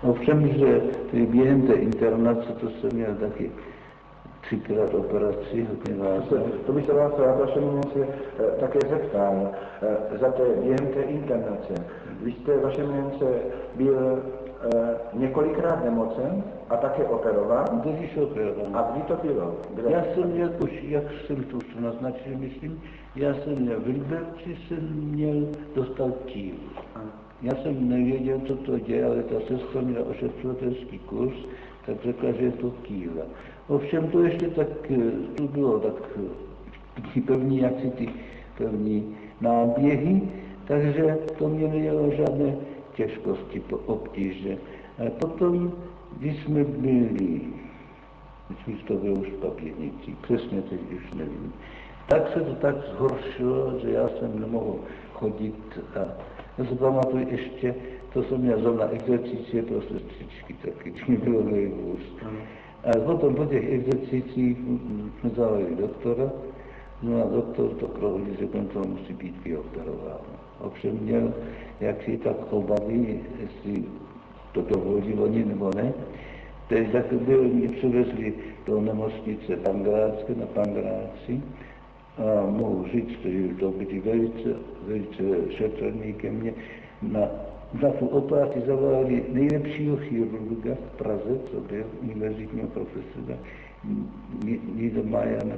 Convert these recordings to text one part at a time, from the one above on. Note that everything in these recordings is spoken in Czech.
Ovšem, že během té internace to jsem měl taky 3krát operaci, hodně vážné. To bych se vás rád vašemu měnce také zeptal, během té internace. Vy jste vaše měnce byl několikrát nemocen a také operován? Když operován. A kdy to bylo? Já jsem měl, jak jsem to už naznačil, myslím, já jsem měl v Liberci, dostal kýl. Já jsem nevěděl, co to je, ale ta sestra měla ošetřovatelský kurz, tak řekla, že je to kýla. Ovšem to ještě tak, to bylo tak první, jak si ty první náběhy, takže to mě nedělalo žádné těžkosti, obtíže. A potom, když jsme byli, myslím, že to bylo už v Papírnici, přesně teď už nevím, tak se to tak zhoršilo, že já jsem nemohl chodit a já se pamatuju ještě, to jsem měl zrovna exercicie pro sestřičky, taky mi bylo nejvůz. A potom po těch exercicích jsme zavolali doktora, no a doktor to prohodil, že to musí být vyoperováno. Ovšem měl jaksi tak obavy, jestli to dovolí oni nebo ne. Teď tak mě přivezli do nemocnice Pankrátské na Pankráci a mohu říct, že to byli velice šetrní ke mně. Na tu operaci zavolali nejlepšího chirurga v Praze, co byl univerzitního profesora Niedermayer,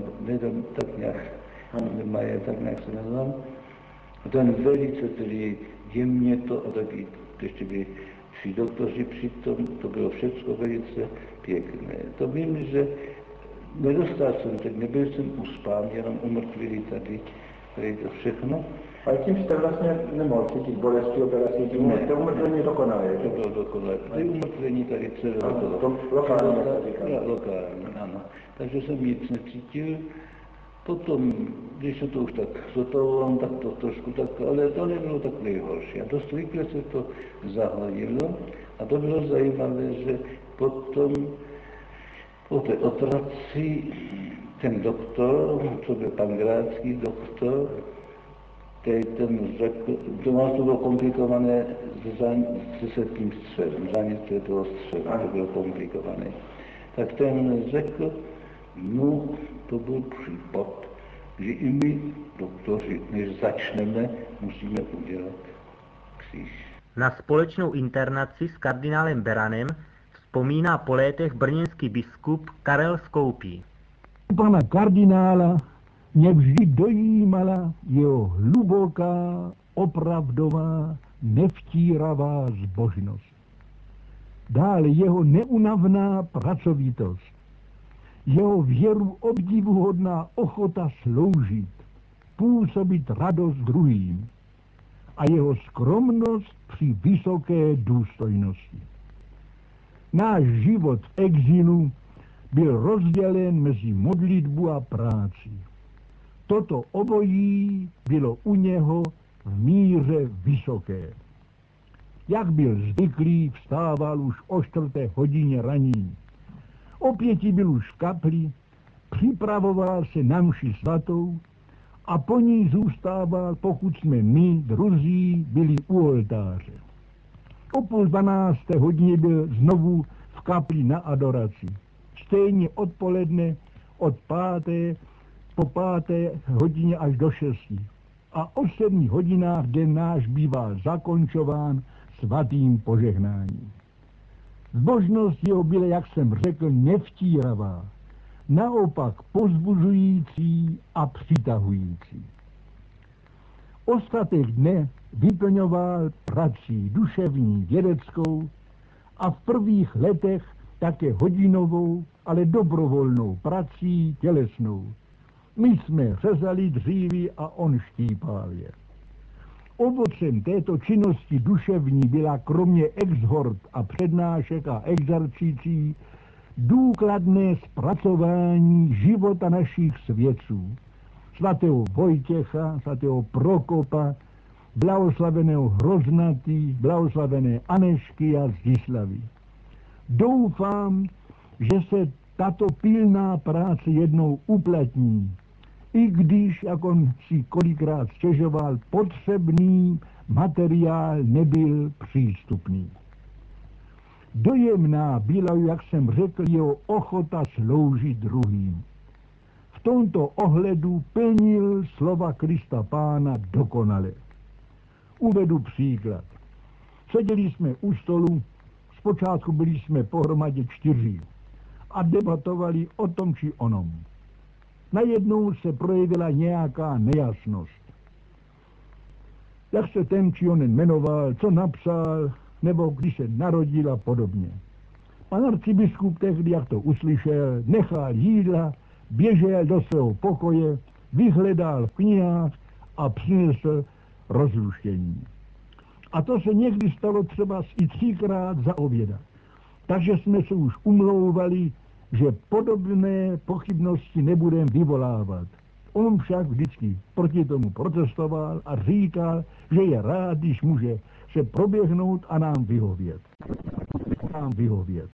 tak nějak se nazval. A ten velice tedy jemně to, a taky ještě byli 3 doktoři přitom, to bylo všechno velice pěkné. To vím, že nedostal jsem, tak nebyl jsem uspán, jenom umrtvili tady to všechno. Ale tím jste vlastně nemohl cítit bolesti operací, tím to umrtvení dokonalé. To bylo dokonalé. Ty umrtvení tady celé to lokálně, lokálně, ano. Takže jsem nic necítil. Potom, když se to už tak zotavovalo, tak to trošku tak, ale to nebylo tak nejhorší. A dost rychle se to zahladilo. A to bylo zajímavé, že potom po té operaci ten doktor, co byl pankrátský doktor, ten řekl, to bylo komplikované se srdčním střevem, zánětlivé toho střeva, to bylo komplikované. Tak ten řekl, no, to byl případ, že i my, doktoři, než začneme, musíme udělat kříž. Na společnou internaci s kardinálem Beranem vzpomíná po létech brněnský biskup Karel Skoupí. Pana kardinála mě vždy dojímala jeho hluboká, opravdová, nevtíravá zbožnost. Dále jeho neunavná pracovitost, jeho věru obdivuhodná ochota sloužit, působit radost druhým a jeho skromnost při vysoké důstojnosti. Náš život v exilu byl rozdělen mezi modlitbu a práci. Toto obojí bylo u něho v míře vysoké. Jak byl zvyklý, vstával už o 4:00 raní. O 5 byl už v kapli, připravoval se na mši svatou a po ní zůstával, pokud jsme my, druzí, byli u oltáře. O 11:30 byl znovu v kapli na adoraci. Stejně odpoledne od 5. po 5:00 až do 6. A o 7 hodinách den náš bývá zakončován svatým požehnáním. Zbožnost jeho byla, jak jsem řekl, nevtíravá, naopak povzbuzující a přitahující. Ostatek dne vyplňoval prací duševní, vědeckou a v prvních letech také hodinovou, ale dobrovolnou prací tělesnou. My jsme řezali dřívy a on štípal je. Ovocem této činnosti duševní byla kromě exhort a přednášek a exercicí důkladné zpracování života našich svědců. Svatého Vojtěcha, svatého Prokopa, blahoslaveného Hroznatý, blahoslavené Anešky a Zislavy. Doufám, že se tato pilná práce jednou uplatní, i když, jak on si kolikrát stěžoval, potřebný materiál nebyl přístupný. Dojemná byla, jak jsem řekl, jeho ochota sloužit druhým. V tomto ohledu plnil slova Krista Pána dokonale. Uvedu příklad. Seděli jsme u stolu, zpočátku byli jsme pohromadě 4 a debatovali o tom či onom. Najednou se projevila nějaká nejasnost. Jak se ten či onen jmenoval, co napsal, nebo když se narodil a podobně. Pan arcibiskup tehdy, jak to uslyšel, nechal jídla, běžel do svého pokoje, vyhledal v knihách a přinesl rozluštění. A to se někdy stalo třeba i 3krát za oběda. Takže jsme se už umlouvali, že podobné pochybnosti nebudeme vyvolávat. On však vždycky proti tomu protestoval a říkal, že je rád, když může se proběhnout a nám vyhovět.